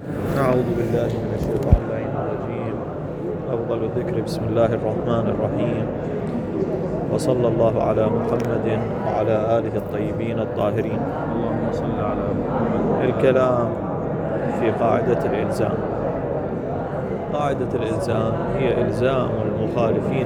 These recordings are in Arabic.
أعوذ بالله من الشيطان اللعين الرجيم. أفضل الذكر بسم الله الرحمن الرحيم، وصلى الله على محمد وعلى آله الطيبين الطاهرين. اللهم صل على محمد. الكلام في قاعدة الإلزام. قاعدة الإلزام هي إلزام المخالفين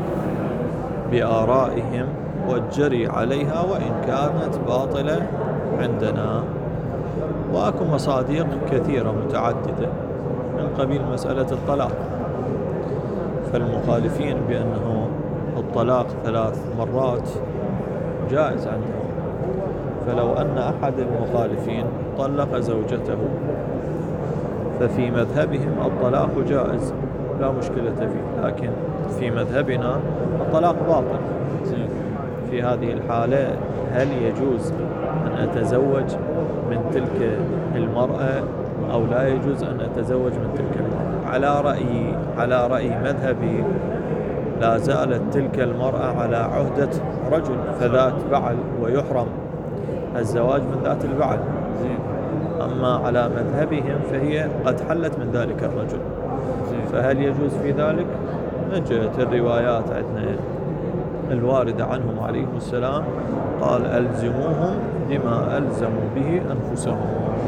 بآرائهم والجري عليها وإن كانت باطلة عندنا. وأكو مصادق كثيرة متعددة من قبيل مسألة الطلاق، فالمخالفين بأنه الطلاق 3 مرات جائز عندهم، فلو أن أحد المخالفين طلق زوجته ففي مذهبهم الطلاق جائز لا مشكلة فيه، لكن في مذهبنا الطلاق باطل. في هذه الحالة هل يجوز أن أتزوج من تلك المرأة أو لا يجوز أن أتزوج من تلك المرأة؟ على رأي مذهبي لا زالت تلك المرأة على عهدة رجل فذات بعل، ويحرم الزواج من ذات البعل. أما على مذهبهم فهي قد حلت من ذلك الرجل، فهل يجوز في ذلك؟ نجت الروايات عندنا الواردة عنهم عليهم السلام، قال ألزموهم بما ألزموا به أنفسهم.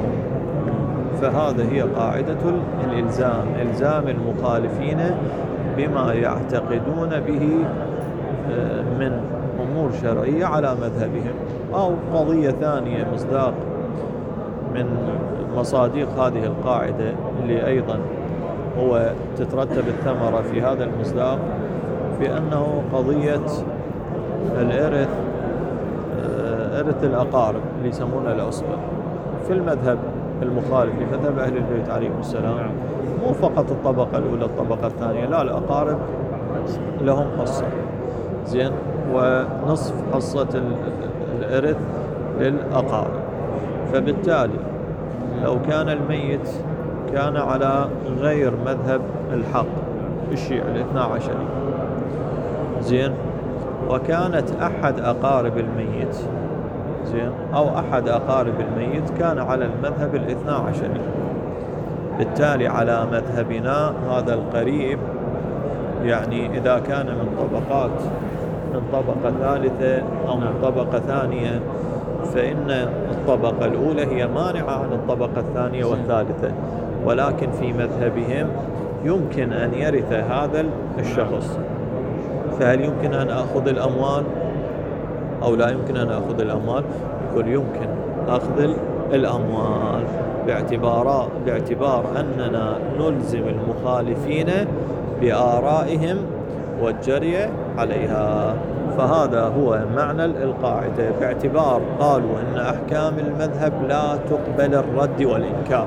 فهذا هي قاعدة الإلزام، إلزام المخالفين بما يعتقدون به من أمور شرعية على مذهبهم. أو قضية ثانية مصداق من مصادق هذه القاعدة اللي أيضا هو تترتب الثمرة في هذا المصداق، بأنه قضية الإرث، إرث الأقارب اللي يسمونه العصبة في المذهب المخالف لمذهب أهل البيت عليهم السلام. مو فقط الطبقة الأولى الطبقة الثانية، لا، الأقارب لهم حصة زين، ونصف حصة الإرث للأقارب. فبالتالي لو كان الميت كان على غير مذهب الحق الشيعي الاثنا عشري زين، وكانت أحد أقارب الميت زين أو أحد أقارب الميت كان على المذهب الاثنا عشري، بالتالي على مذهبنا هذا القريب يعني إذا كان من طبقة ثالثة أو من طبقة ثانية، فإن الطبقة الأولى هي مانعة عن الطبقة الثانية والثالثة، ولكن في مذهبهم يمكن أن يرث هذا الشخص. فهل يمكن أن أخذ الأموال أو لا يمكن أن أخذ الأموال؟ يقول يمكن أخذ الأموال باعتبار أننا نلزم المخالفين بآرائهم والجري عليها. فهذا هو معنى القاعدة، باعتبار قالوا أن أحكام المذهب لا تقبل الرد والإنكار.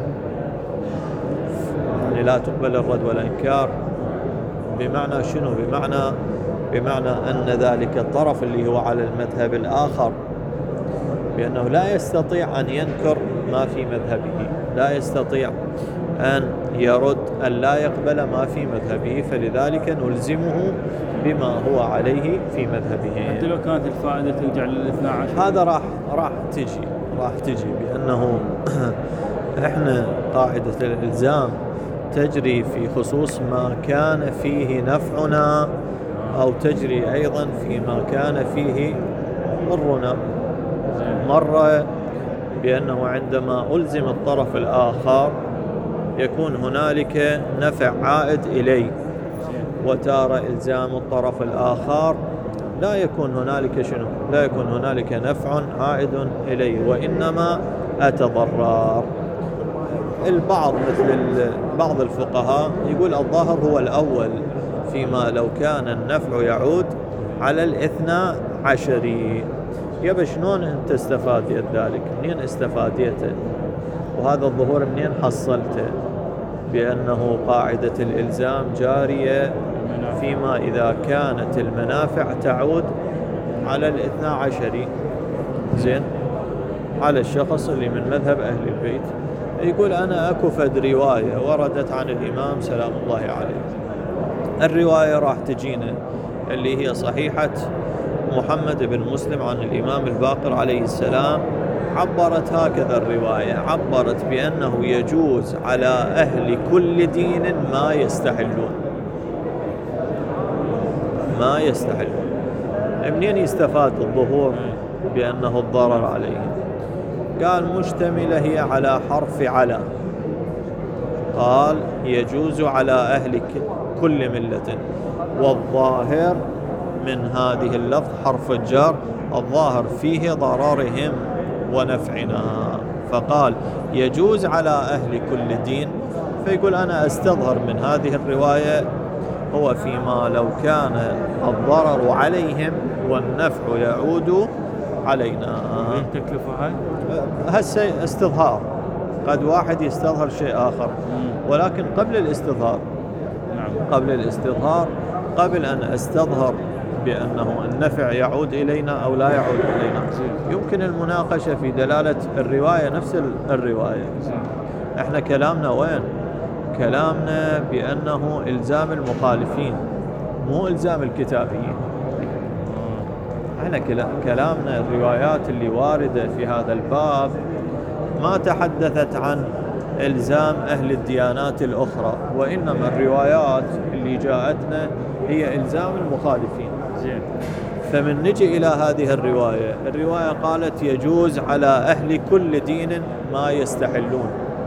يعني لا تقبل الرد والإنكار بمعنى شنو؟ بمعنى أن ذلك الطرف اللي هو على المذهب الآخر بأنه لا يستطيع أن ينكر ما في مذهبه، لا يستطيع أن يرد، أن لا يقبل ما في مذهبه، فلذلك نلزمه بما هو عليه في مذهبه. حتى لو كانت الفائدة ترجع للاثنا عشر. هذا راح تجي بأنه إحنا قاعدة الإلزام تجري في خصوص ما كان فيه نفعنا، أو تجري أيضا فيما كان فيه ضرنا. مرة بأنه عندما ألزم الطرف الآخر يكون هنالك نفع عائد إلي، وتارة إلزام الطرف الآخر لا يكون هنالك شنو؟ لا يكون هنالك نفع عائد إلي، وإنما أتضرر. البعض مثل بعض الفقهاء يقول الظاهر هو الأول، فيما لو كان النفع يعود على الاثنا عشري. يبا شلون انت استفادت ذلك؟ منين استفاديته؟ وهذا الظهور منين حصلته؟ بأنه قاعدة الإلزام جارية فيما إذا كانت المنافع تعود على الاثنا عشري زين، على الشخص اللي من مذهب أهل البيت. يقول أنا أكو فد رواية وردت عن الإمام سلام الله عليه، الرواية راح تجينا اللي هي صحيحة محمد بن مسلم عن الإمام الباقر عليه السلام عبرت هكذا الرواية، عبرت بأنه يجوز على أهل كل دين ما يستحلون. منين يستفاد الظهور بأنه الضرر عليهم؟ قال مشتملة هي على حرف على، قال يجوز على أهل كل ملة، والظاهر من هذه اللفظ حرف الجر، الظاهر فيه ضررهم ونفعنا، فقال يجوز على أهل كل دين. فيقول أنا أستظهر من هذه الرواية هو فيما لو كان الضرر عليهم والنفع يعود علينا. تكلفة هاي؟ هسه استظهار، قد واحد يستظهر شيء آخر، ولكن قبل الاستظهار، قبل أن أستظهر بأنه النفع يعود إلينا أو لا يعود إلينا، يمكن المناقشة في دلالة الرواية، نفس الرواية. احنا كلامنا وين؟ كلامنا بأنه إلزام المخالفين، مو إلزام الكتابيين. احنا كلامنا الروايات اللي واردة في هذا الباب ما تحدثت عن إلزام أهل الديانات الأخرى، وإنما الروايات اللي جاءتنا هي إلزام المخالفين. فمن نجي إلى هذه الرواية قالت يجوز على أهل كل دين ما يستحلون،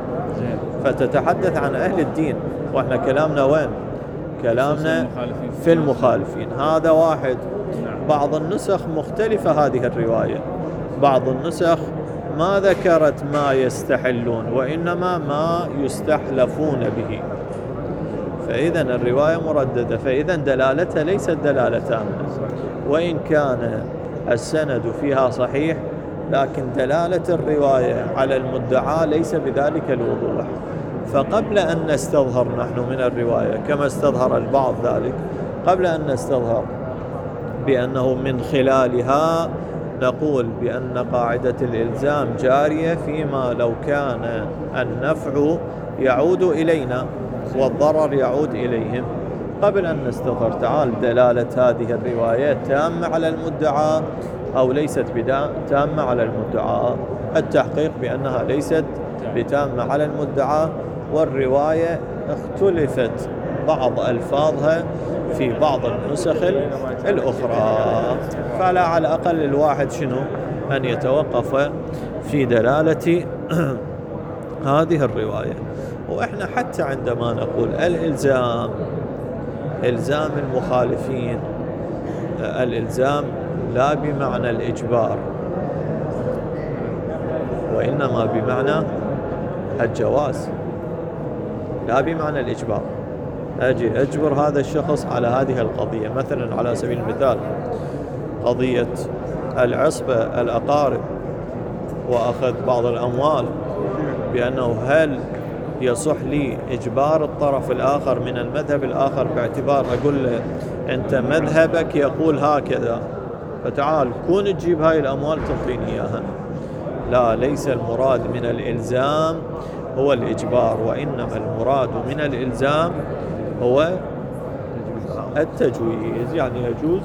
فتتحدث عن أهل الدين، وإحنا كلامنا وين؟ كلامنا في المخالفين. هذا واحد. بعض النسخ مختلفة هذه الرواية، بعض النسخ ما ذكرت ما يستحلون، وإنما ما يستحلفون به، فإذا الرواية مرددة، فإذا دلالتها ليست دلالة تامة، وإن كان السند فيها صحيح، لكن دلالة الرواية على المدعى ليس بذلك الوضوح. فقبل أن نستظهر نحن من الرواية كما استظهر البعض ذلك، قبل أن نستظهر بأنه من خلالها نقول بأن قاعدة الإلزام جارية فيما لو كان النفع يعود إلينا والضرر يعود إليهم. قبل أن نستظهر تعال دلالة هذه الرواية تامة على المدعى أو ليست تامة على المدعى. التحقيق بأنها ليست بتامة على المدعى، والرواية اختلفت بعض ألفاظها في بعض النسخ الأخرى، فلا على الأقل الواحد شنو أن يتوقف في دلالة هذه الرواية. وإحنا حتى عندما نقول الإلزام، إلزام المخالفين، الإلزام لا بمعنى الإجبار، وإنما بمعنى الجواز، لا بمعنى الإجبار. أجي أجبر هذا الشخص على هذه القضية، مثلا على سبيل المثال قضية العصبة، الأقارب، وأخذ بعض الأموال، بأنه هل يصح لي إجبار الطرف الآخر من المذهب الآخر باعتبار أقول له أنت مذهبك يقول هكذا، فتعال كون تجيب هاي الأموال تعطيني إياها. لا، ليس المراد من الإلزام هو الإجبار، وإنما المراد من الإلزام هو التجويز، يعني يجوز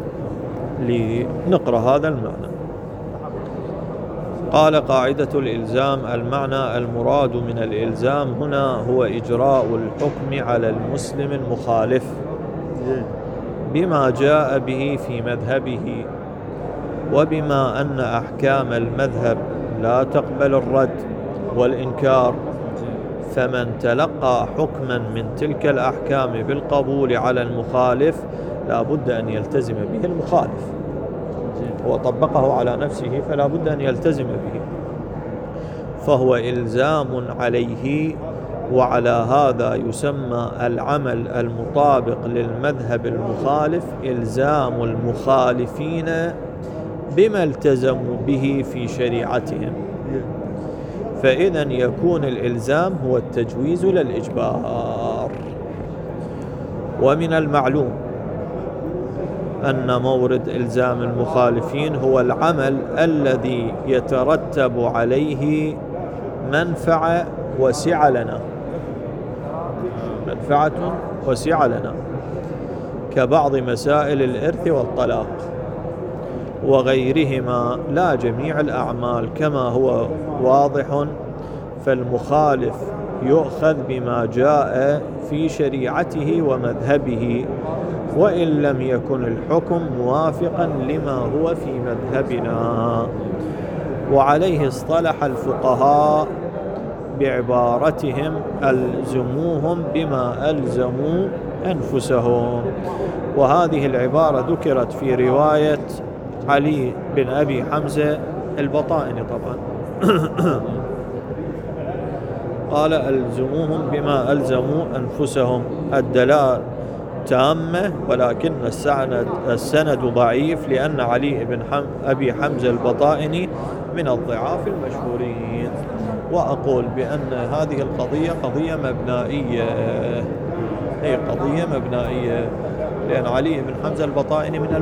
لنقرأ هذا المعنى. قال قاعدة الإلزام المعنى المراد من الإلزام هنا هو إجراء الحكم على المسلم المخالف بما جاء به في مذهبه، وبما أن أحكام المذهب لا تقبل الرد والإنكار، فمن تلقى حكما من تلك الأحكام بالقبول على المخالف لا بد أن يلتزم به المخالف، وطبقه على نفسه فلا بد أن يلتزم به، فهو إلزام عليه. وعلى هذا يسمى العمل المطابق للمذهب المخالف إلزام المخالفين بما التزموا به في شريعتهم. فإذا يكون الإلزام هو التجويز للإجبار. ومن المعلوم أن مورد إلزام المخالفين هو العمل الذي يترتب عليه منفعة وسعة لنا، منفعة وسعة لنا، كبعض مسائل الإرث والطلاق. وغيرهما لا جميع الأعمال كما هو واضح، فالمخالف يؤخذ بما جاء في شريعته ومذهبه وإن لم يكن الحكم موافقا لما هو في مذهبنا. وعليه اصطلح الفقهاء بعبارتهم ألزموهم بما ألزموا أنفسهم، وهذه العبارة ذكرت في رواية علي بن أبي حمزة البطائني طبعا قال ألزموهم بما ألزموا أنفسهم. الدلالة تامة ولكن السند ضعيف، لأن علي بن أبي حمزة البطائني من الضعاف المشهورين. وأقول بأن هذه القضية قضية مبنائية، هي قضية مبنائية، لأن علي بن حمزة البطائني من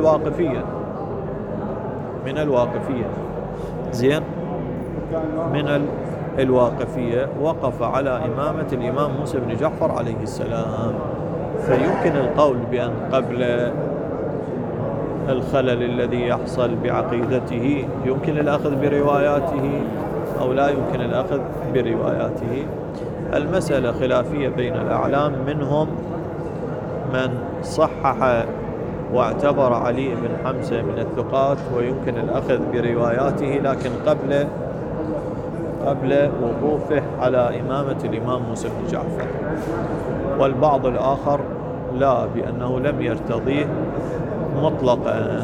الواقفية زين، من الواقفية، وقف على إمامة الإمام موسى بن جعفر عليه السلام. فيمكن القول بأن قبل الخلل الذي يحصل بعقيدته يمكن الأخذ برواياته أو لا يمكن الأخذ برواياته. المسألة خلافية بين الأعلام، منهم من صحح واعتبر علي بن حمزة من الثقات ويمكن الأخذ برواياته، لكن قبل وقوفه على إمامة الإمام موسى بن جعفر. والبعض الآخر لا، بأنه لم يرتضيه مطلقا.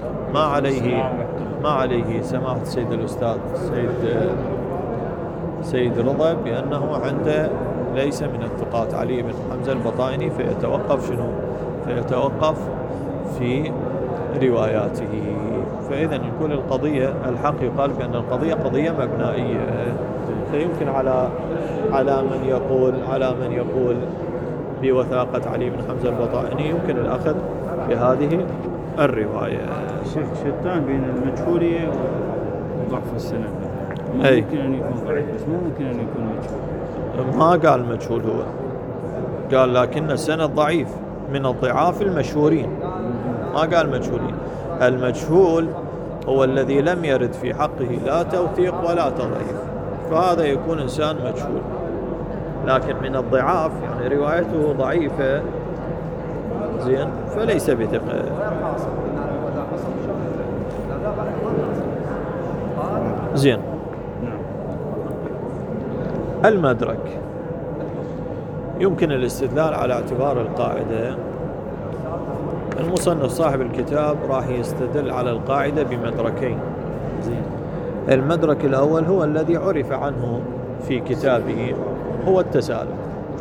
ما عليه سماحة سيد الأستاذ سيد رضا بأنه عنده ليس من الثقات علي بن حمزة البطائني، فيتوقف في رواياته. فإذا يكون القضية الحق يقال بأن القضية قضية مبنائية، فيمكن على من يقول بوثاقة علي بن حمزة البطائني يمكن الأخذ بهذه الرواية. شيخ شتان بين المجهولية وضعف السند، ممكن أن يكون ضعيف بس ممكن أن يكون مجهول. ما قال مجهول، هو قال لكن السند ضعيف من الضعاف المشهورين، ما قال مجهولين. المجهول هو الذي لم يرد في حقه لا توثيق ولا تضعيف، فهذا يكون إنسان مجهول. لكن من الضعاف يعني روايته ضعيفة زين فليس بثقة. زين. المدرك يمكن الاستدلال على اعتبار القاعدة. المصنف صاحب الكتاب راح يستدل على القاعدة بمدركين. المدرك الأول هو الذي عرف عنه في كتابه، هو التسالم.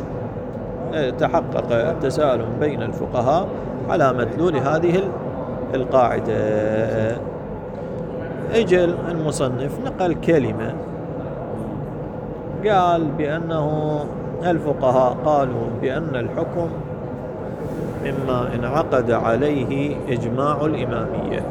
تحقق التسالم بين الفقهاء على مدلول هذه القاعدة. اجل المصنف نقل كلمة قال بأنه الفقهاء قالوا بأن الحكم مما انعقد عليه إجماع الإمامية،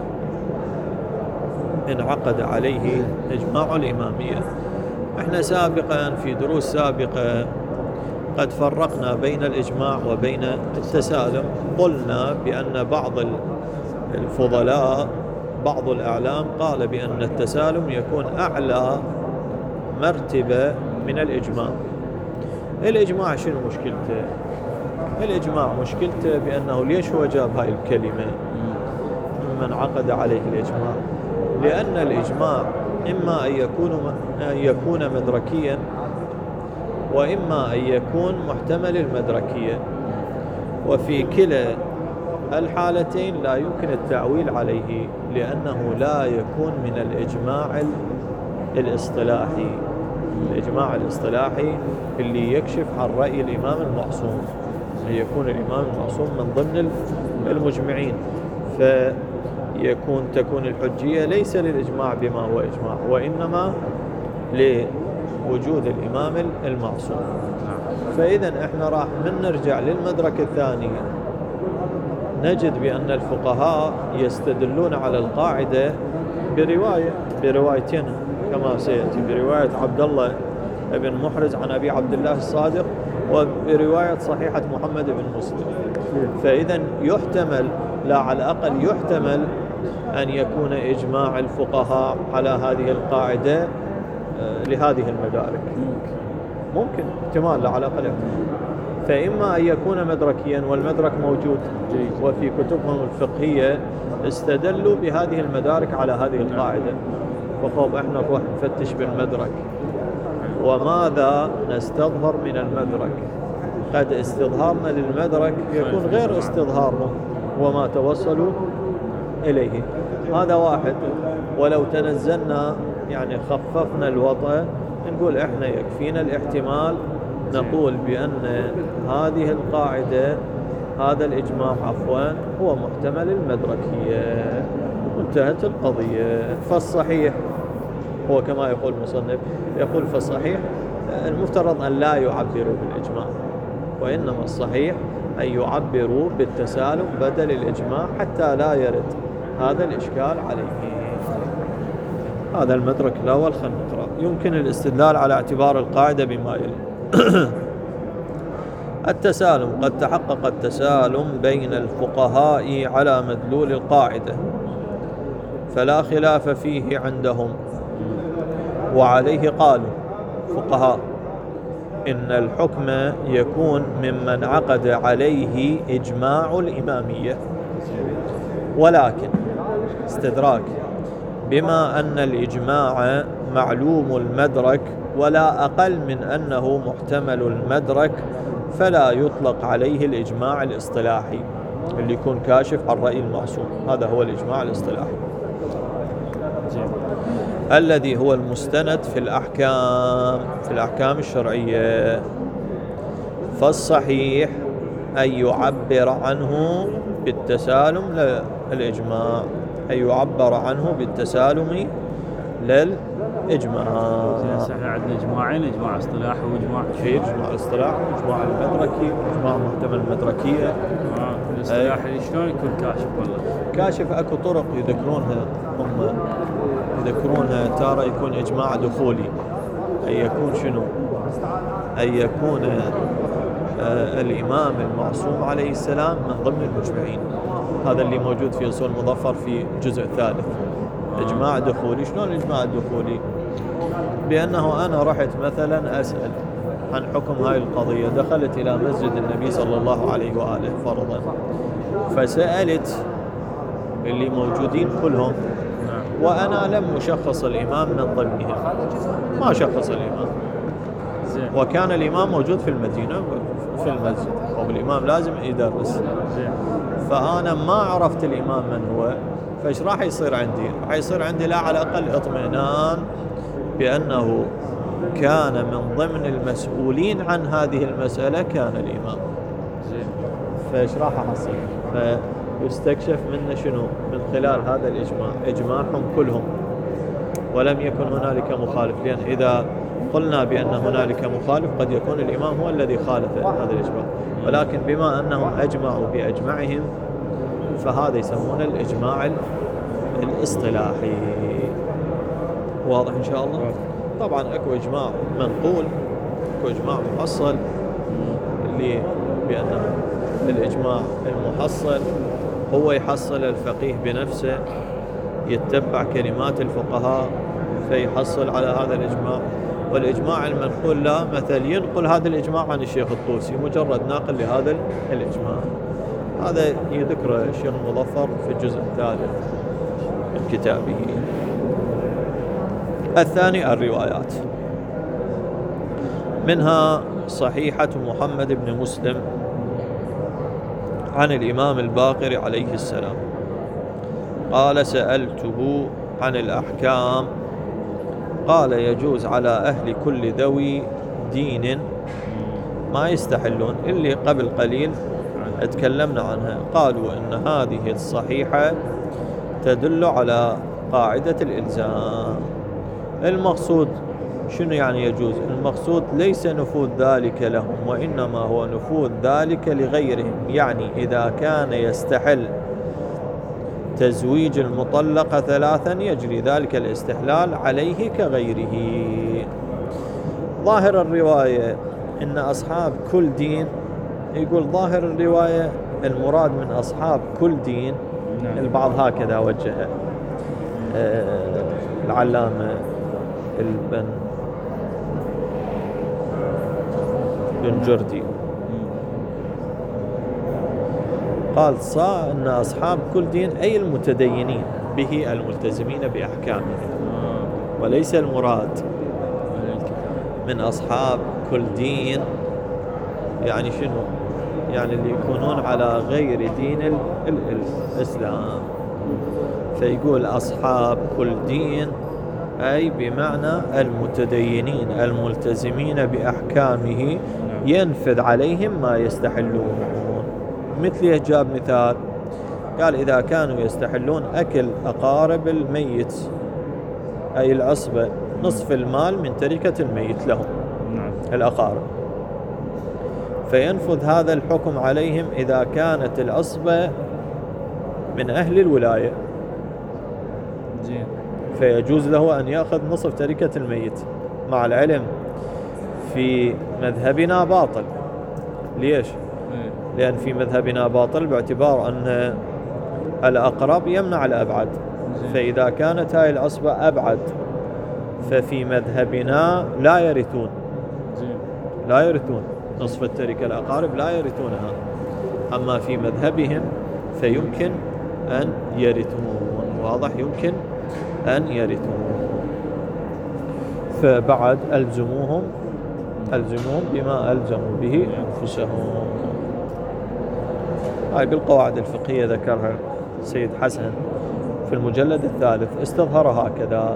انعقد عليه إجماع الإمامية. احنا سابقا في دروس سابقة قد فرقنا بين الإجماع وبين التسالم. قلنا بأن بعض الفضلاء بعض الأعلام قال بأن التسالم يكون أعلى مرتبة من الإجماع. الإجماع شنو مشكلته؟ الإجماع مشكلته بأنه ليش هو جاب هاي الكلمة من عقد عليه الإجماع؟ لأن الإجماع إما أن يكون مدركيا وإما أن يكون محتمل المدركية، وفي كلا الحالتين لا يمكن التعويل عليه، لأنه لا يكون من الإجماع الاصطلاحي. الإجماع الاصطلاحي اللي يكشف عن رأي الإمام المعصوم، يكون الإمام المعصوم من ضمن المجمعين، تكون الحجية ليس للإجماع بما هو إجماع، وإنما لوجود الإمام المعصوم. فإذا إحنا راح نرجع للمدرك الثاني، نجد بأن الفقهاء يستدلون على القاعدة بروايتين كما سيأتي، برواية عبد الله بن محرز عن أبي عبد الله الصادق، وبرواية صحيحة محمد بن مسلم. فإذا يحتمل، لا على الأقل يحتمل أن يكون إجماع الفقهاء على هذه القاعدة لهذه المدارك. ممكن احتمال، لا على الأقل احتمال. فإما أن يكون مدركيا، والمدرك موجود وفي كتبهم الفقهية استدلوا بهذه المدارك على هذه القاعدة، فقوم احنا نروح نفتش بالمدرك وماذا نستظهر من المدرك. قد استظهارنا للمدرك يكون غير استظهارهم وما توصلوا إليه. هذا واحد. ولو تنزلنا يعني خففنا الوطأ نقول احنا يكفينا الاحتمال، نقول بأن هذه القاعدة، هذا الإجماع عفوا، هو محتمل المدركية، وانتهت القضية. فالصحيح هو كما يقول المصنف، يقول فالصحيح المفترض أن لا يعبروا بالإجماع، وإنما الصحيح أن يعبروا بالتسالم بدل الإجماع حتى لا يرد هذا الإشكال عليه. هذا المدرك الأول. خلينا نقرأ. يمكن الاستدلال على اعتبار القاعدة بما يلي. التسالم: قد تحقق التسالم بين الفقهاء على مدلول القاعدة، فلا خلاف فيه عندهم، وعليه قالوا فقهاء إن الحكم يكون ممن عقد عليه إجماع الإمامية، ولكن استدراك بما أن الإجماع معلوم المدرك ولا أقل من أنه محتمل المدرك، فلا يطلق عليه الإجماع الاصطلاحي اللي يكون كاشف عن رأي المعصوم. هذا هو الإجماع الاصطلاحي الذي هو المستند في الأحكام الشرعية. فالصحيح أن يعبر عنه بالتسالم للإجماع، أن يعبر عنه بالتسالم للإجماع. احنا عندنا إجماعين: إجماع اصطلاحي وإجماع إجماع الاصطلاحي وإجماع المدركي وإجماع محتمل المدركية. الاصطلاحي شلون يكون كاشف؟ والله كاشف اكو طرق يذكرونها، هم يذكرونها تارة يكون إجماع دخولي، أن يكون شنو؟ أن يكون الإمام المعصوم عليه السلام من ضمن المجمعين. هذا اللي موجود في أصول مظفر في الجزء الثالث. إجماع دخولي. شلون الإجماع الدخولي؟ بأنه أنا رحت مثلا أسأل عن حكم هاي القضية، دخلت إلى مسجد النبي صلى الله عليه وآله فرضا، فسألت اللي موجودين كلهم، وأنا لم أشخص الإمام من ضمنهم، ما شخص الإمام، وكان الإمام موجود في المدينة في المسجد، والإمام لازم يدرس، فأنا ما عرفت الإمام من هو. فإيش راح يصير عندي؟ راح يصير عندي لا على الأقل اطمئنان بأنه كان من ضمن المسؤولين عن هذه المسألة كان الإمام. فإيش راح أحصل؟ فيستكشف منا شنو؟ من خلال هذا الإجماع، إجماعهم كلهم ولم يكن هنالك مخالف، لأن إذا قلنا بأن هنالك مخالف قد يكون الإمام هو الذي خالف هذا الإجماع، ولكن بما أنهم أجمعوا بأجمعهم فهذا يسمونه الإجماع الاصطلاحي. واضح إن شاء الله؟ طبعا أكو إجماع منقول، أكو إجماع محصل، اللي بأنه الإجماع المحصل هو يحصل الفقيه بنفسه، يتبع كلمات الفقهاء فيحصل على هذا الإجماع. والإجماع المنقول لا، مثل ينقل هذا الإجماع عن الشيخ الطوسي، مجرد ناقل لهذا الإجماع. هذا يذكره الشيخ المظفر في الجزء الثالث من كتابه. الثاني الروايات، منها صحيحة محمد بن مسلم عن الإمام الباقر عليه السلام قال: سألته عن الأحكام، قال: يجوز على أهل كل ذوي دين ما يستحلون. اللي قبل قليل اتكلمنا عنها، قالوا إن هذه الصحيحة تدل على قاعدة الإلزام. المقصود شنو يعني يجوز؟ المقصود ليس نفوذ ذلك لهم، وإنما هو نفوذ ذلك لغيرهم. يعني إذا كان يستحل تزويج المطلقة 3 يجري ذلك الاستحلال عليه كغيره. ظاهر الرواية إن أصحاب كل دين، يقول ظاهر الرواية المراد من أصحاب كل دين البعض هكذا وجهه العلامة بن جردي قال أن أصحاب كل دين أي المتدينين به الملتزمين بأحكامه، وليس المراد من أصحاب كل دين يعني شنو؟ يعني اللي يكونون على غير دين الإسلام. فيقول أصحاب كل دين أي بمعنى المتدينين الملتزمين بأحكامه ينفذ عليهم ما يستحلون. مثل جاب مثال قال إذا كانوا يستحلون أكل أقارب الميت أي العصبة نصف المال من تركة الميت لهم الأقارب، فينفذ هذا الحكم عليهم إذا كانت العصبة من أهل الولاية، فيجوز له أن يأخذ نصف تركة الميت، مع العلم في مذهبنا باطل. ليش؟ لأن في مذهبنا باطل باعتبار أن الأقرب يمنع الأبعد، فإذا كانت هاي العصبة أبعد ففي مذهبنا لا يرثون نصف التركة، الأقارب لا يرثونها، أما في مذهبهم فيمكن أن يرثون. واضح؟ يمكن أن يرثون. فبعد ألزموهم بما ألزموا به أنفسهم. هاي بالقواعد الفقهية ذكرها سيد حسن في المجلد الثالث، استظهرها هكذا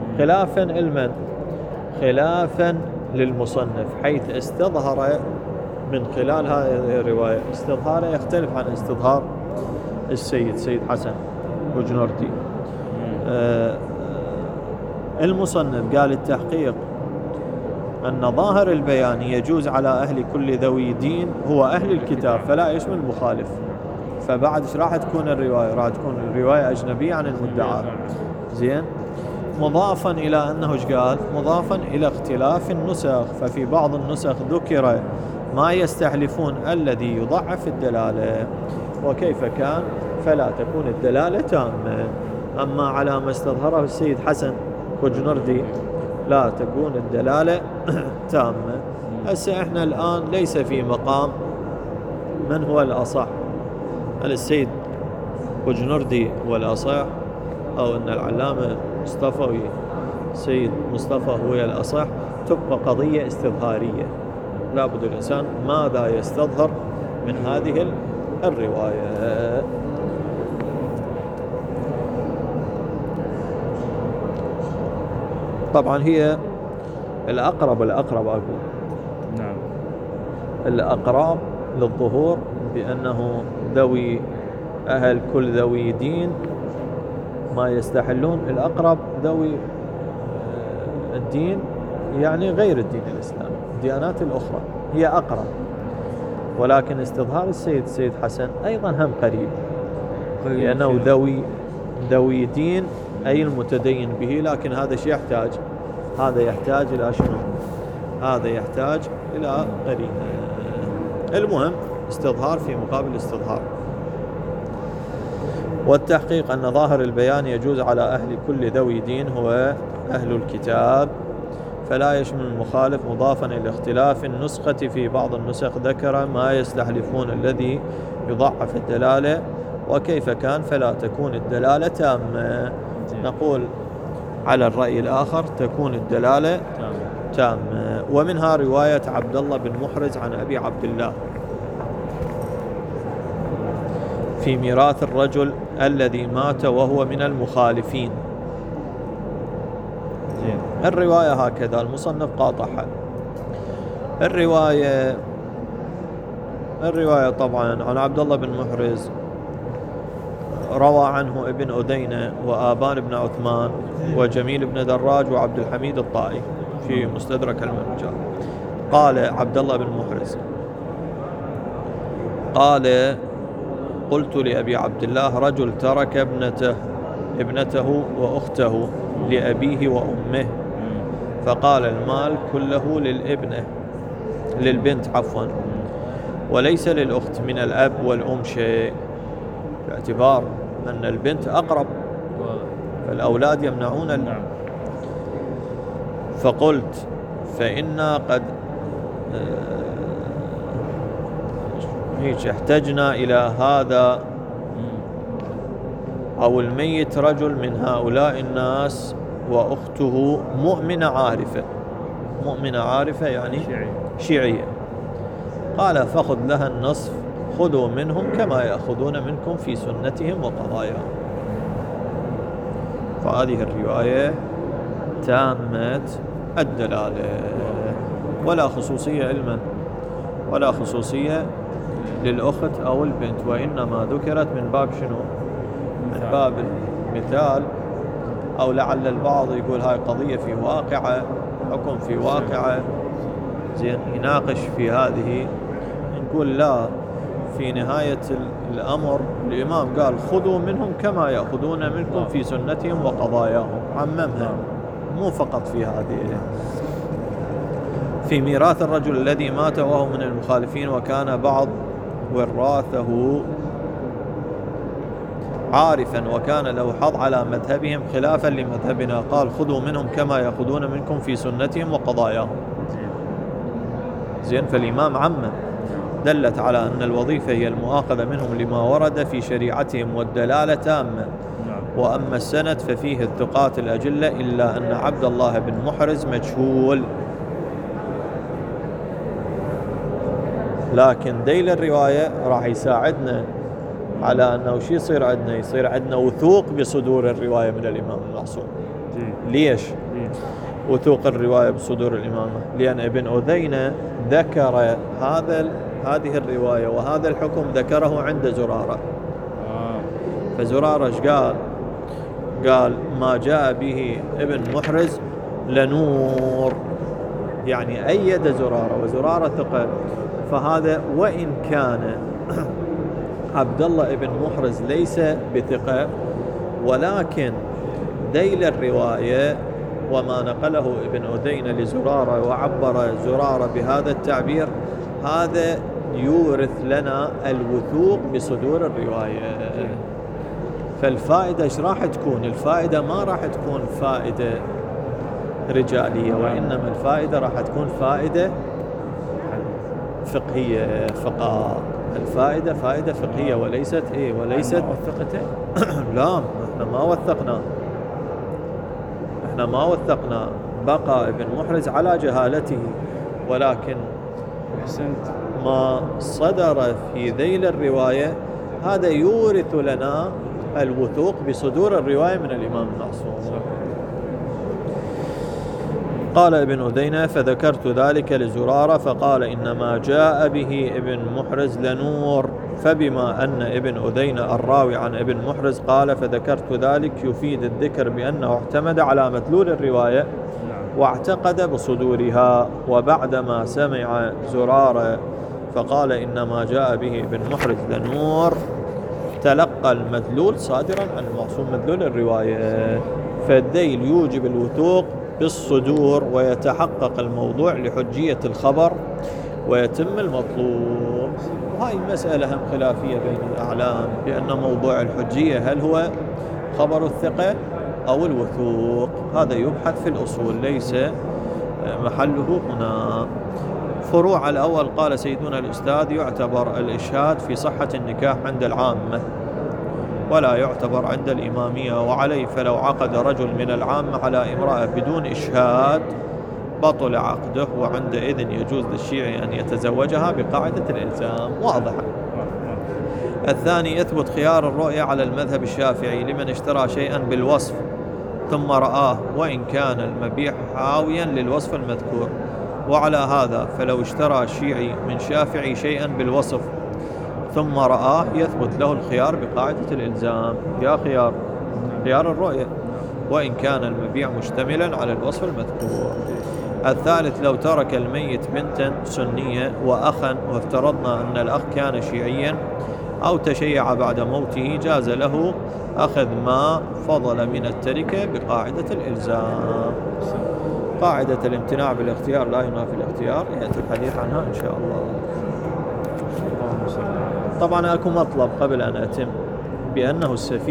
خلافا للمصنف، حيث استظهر من خلال هذه الرواية استظهاره يختلف عن استظهار سيد حسن بوجنردي. المصنف قال التحقيق أن ظاهر البيان يجوز على أهل كل ذوي دين هو أهل الكتاب فلا يشمل المخالف. فبعد ايش راح تكون الرواية؟ راح تكون الرواية أجنبية عن المدعى. زين. مضافا إلى أنه ايش قال؟ مضافا إلى اختلاف النسخ، ففي بعض النسخ ذكر ما يستحلفون الذي يضعف الدلالة، وكيف كان فلا تكون الدلالة تامة. أما على ما استظهره السيد حسن بوجنردي لا تكون الدلالة تامة. هسه احنا الآن ليس في مقام من هو الأصح، هل السيد بوجنردي هو الأصح أو أن العلامة مصطفى سيد مصطفى هو الأصح. تبقى قضية استظهارية، لا بد الإنسان ماذا يستظهر من هذه الرواية. طبعا هي الأقرب أقول نعم الأقرب للظهور بأنه ذوي أهل كل ذوي دين ما يستحلون. الأقرب ذوي الدين يعني غير الدين الإسلامي، الديانات الأخرى هي أقرب، ولكن استظهار السيد حسن أيضا هم قريب، لأنه ذوي دين أي المتدين به، لكن هذا شيء يحتاج إلى شنو؟ هذا يحتاج إلى قرينة. المهم استظهار في مقابل استظهار. والتحقيق أن ظاهر البيان يجوز على أهل كل ذوي دين هو أهل الكتاب فلا يشمل المخالف، مضافا إلى اختلاف النسخة. في بعض النسخ ذكر ما يستحلفون الذي يضعف الدلالة، وكيف كان فلا تكون الدلالة تامة. نقول على الرأي الآخر تكون الدلالة تامة. ومنها رواية عبد الله بن محرز عن أبي عبد الله في ميراث الرجل الذي مات وهو من المخالفين. الرواية هكذا، المصنف قاطعها. الرواية طبعا عن عبد الله بن محرز روى عنه ابن أدينة وآبان بن عثمان وجميل بن دراج وعبد الحميد الطائي في مستدرك المنجر. قال عبد الله بن محرز قال قلت لأبي عبد الله رجل ترك ابنته وأخته لأبيه وأمه، فقال المال كله للبنت وليس للأخت من الأب والأم شيء، باعتبار أن البنت أقرب، فالأولاد يمنعون نعم. فقلت فإنا قد احتجنا إلى هذا أو الميت رجل من هؤلاء الناس وأخته مؤمنة عارفة. مؤمنة عارفة يعني شيعية. قال فخذ لها النصف، خذوا منهم كما يأخذون منكم في سنتهم وقضاياهم. فهذه الرواية تامة الدلالة، ولا خصوصية علما ولا خصوصية للأخت أو البنت، وإنما ذكرت من باب شنو؟ من باب المثال، أو لعل البعض يقول هاي قضية في واقعة، حكم في واقعة، زين يناقش في هذه. نقول لا، في نهاية الأمر الإمام قال خذوا منهم كما يأخذون منكم في سنتهم وقضاياهم، عممها مو فقط في هذه. في ميراث الرجل الذي مات وهو من المخالفين وكان بعض وراثه عارفا وكان له حظ على مذهبهم خلافا لمذهبنا، قال خذوا منهم كما يأخذون منكم في سنتهم وقضاياهم. زين، فالإمام عمم، دلت على أن الوظيفة هي المؤاخذة منهم لما ورد في شريعتهم والدلالة تامة. وأما السند ففيه الثقات الأجلة إلا أن عبد الله بن محرز مجهول. لكن ديل الرواية راح يساعدنا على أنه شي يصير عندنا، يصير عندنا وثوق بصدور الرواية من الإمام المعصوم. ليش وثوق الرواية بصدور الإمام؟ لأن ابن أذينة ذكر هذه الرواية وهذا الحكم ذكره عند زرارة. فزرارة قال ما جاء به ابن محرز لنور، يعني أيد زرارة، وزرارة ثقة. فهذا وإن كان عبد الله ابن محرز ليس بثقة، ولكن ذيل الرواية وما نقله ابن أذينة لزرارة وعبر زرارة بهذا التعبير، هذا يورث لنا الوثوق بصدور الرواية. فالفائدة ايش راح تكون؟ الفائدة ما راح تكون فائدة رجالية، وإنما الفائدة راح تكون فائدة فقهية فقط. الفائدة فائدة فقهية وليست وليست وثقته. لا، احنا ما وثقنا بقى ابن محرز على جهالته، ولكن ما صدر في ذيل الرواية هذا يورث لنا الوثوق بصدور الرواية من الإمام المعصوم. قال ابن أذينة فذكرت ذلك لزرارة فقال إنما جاء به ابن محرز لنور، فبما أن ابن أذينة الراوي عن ابن محرز قال فذكرت ذلك يفيد الذكر بأنه اعتمد على مدلول الرواية واعتقد بصدورها. وبعدما سمع زرارة فقال إنما جاء به ابن محرز لنور تلقى المدلول صادرا عن المعصوم مدلول الرواية، فالذيل يوجب الوثوق بالصدور ويتحقق الموضوع لحجية الخبر ويتم المطلوب. وهي مسألة هم خلافية بين الأعلام بأن موضوع الحجية هل هو خبر الثقة أو الوثوق، هذا يبحث في الأصول ليس محله هنا. فروع الأول قال سيدنا الأستاذ يعتبر الإشهاد في صحة النكاح عند العامة ولا يعتبر عند الإمامية، وعليه فلو عقد رجل من العامة على امرأة بدون إشهاد بطل عقده، وعندئذ يجوز للشيعي أن يتزوجها بقاعدة الإلزام. واضحة. الثاني يثبت خيار الرؤية على المذهب الشافعي لمن اشترى شيئا بالوصف ثم رآه وإن كان المبيع حاويا للوصف المذكور. وعلى هذا فلو اشترى الشيعي من شافعي شيئا بالوصف ثم رآه يثبت له الخيار بقاعدة الإلزام. يا خيار الرؤية وإن كان المبيع مشتملا على الوصف المذكور. الثالث لو ترك الميت بنتا سنية وأخا، وافترضنا أن الأخ كان شيعيا أو تشيع بعد موته، جاز له أخذ ما فضل من التركة بقاعدة الإلزام. قاعدة الامتناع بالاختيار لا ينافي الاختيار، يأتي الحديث عنها إن شاء الله. طبعا أكو مطلب قبل أن أتم، بأنه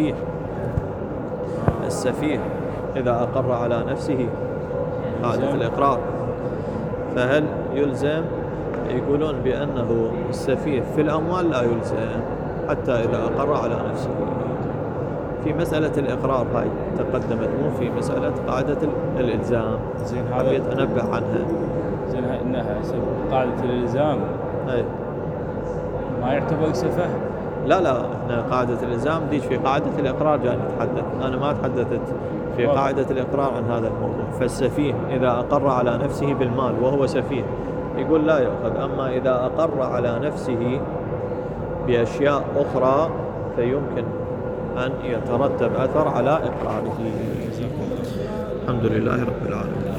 السفيه إذا أقر على نفسه قاعدة الإقرار، فهل يلزم؟ يقولون بأنه السفيه في الأموال لا يلزم حتى إذا أقر على نفسه. في مسألة الإقرار هاي تقدمت، مو في مسألة قاعدة الإلزام. زين حبيت أنبه عنها. زين إنها قاعدة الإلزام أي ما يعتبر سفه؟ لا احنا قاعدة الإلزام ديش في قاعدة الإقرار جاي نتحدث، أنا ما تحدثت في قاعدة الإقرار عن هذا الموضوع. فالسفيه إذا أقر على نفسه بالمال وهو سفيه يقول لا يؤخذ، أما إذا أقر على نفسه بأشياء أخرى فيمكن أن يترتب أثر على إقراره. الحمد لله رب العالمين.